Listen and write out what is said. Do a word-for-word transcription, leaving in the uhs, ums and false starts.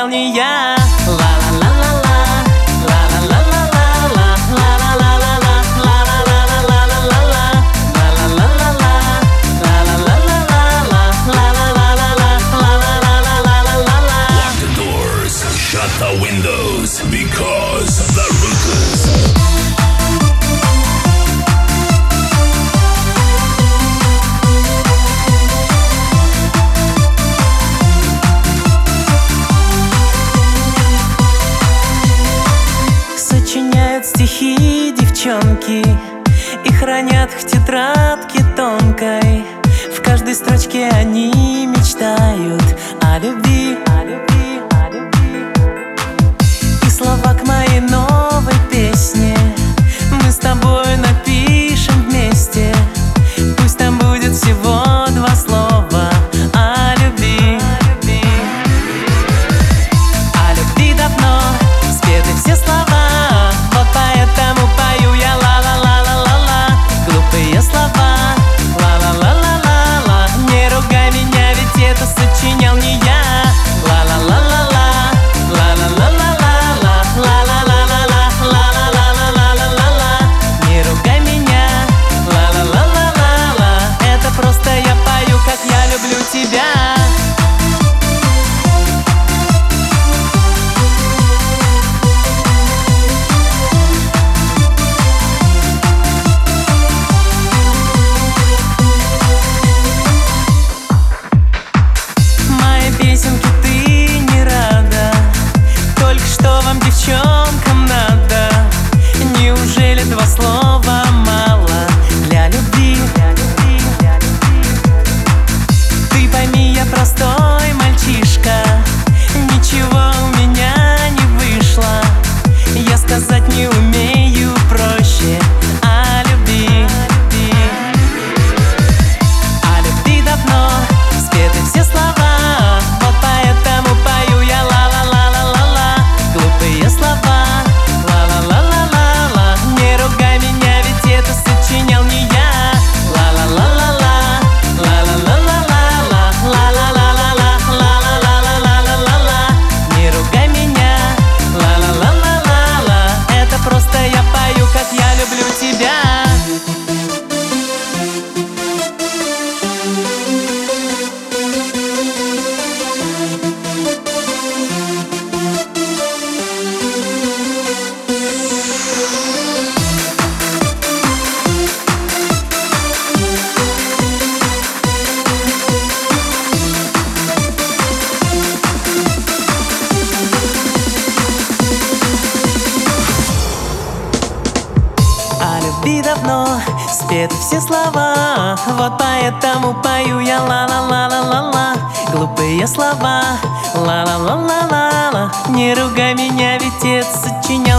сочинял не я. Ла-ла-ла-ла-ла, ла-ла-ла-ла-ла, ла-ла-ла-ла-ла, ла-ла-ла-ла-ла-ла, ла-ла-ла-ла-ла, ла-ла-ла-ла-ла, ла-ла-ла-ла-ла-ла-ла-ла-ла-ла. Lock the doors, shut the windows, because the Ruthless. Сочиняют стихи девчонки и хранят в тетрадке тонкой. В каждой строчке они мечтают о любви, о любви, о любви. И слова к моей новой песне мы с тобой напишем вместе. Пусть там будет всего два слова о любви. О любви давно спеты все слова, вот поэтому пою я ла-ла-ла-ла-ла-ла. Глупые слова, ла-ла-ла-ла-ла-ла. Не ругай меня, ведь это сочинял не я. Ла-ла-ла-ла-ла, ла-ла-ла-ла-ла-ла, ла-ла-ла-ла-ла-ла-ла-ла-ла. Не ругай меня, ла-ла-ла-ла-ла-ла. Это просто я пою, как я люблю тебя. Песенки ты не рада, только что вам, девчонкам, надо. Неужели два слова мало для любви? Ты пойми, я простой мальчишка, ничего у меня не вышло. Я сказать не умею проще о любви. О любви давно спеты все слова, вот поэтому пою я ла-ла-ла-ла-ла-ла. Глупые слова, ла-ла-ла-ла-ла-ла. Не ругай меня, ведь это сочинял не я. Ла-ла-ла-ла-ла, ла-ла-ла-ла-ла-ла, ла-ла-ла-ла-ла, ла-ла-ла-ла-ла-ла-ла. Не ругай меня, ла-ла-ла-ла-ла-ла. Это просто я пою, как я люблю тебя. О любви давно спеты все слова, вот поэтому пою я ла-ла-ла-ла-ла-ла. Глупые слова, ла-ла-ла-ла-ла-ла. Не ругай меня, ведь это сочинял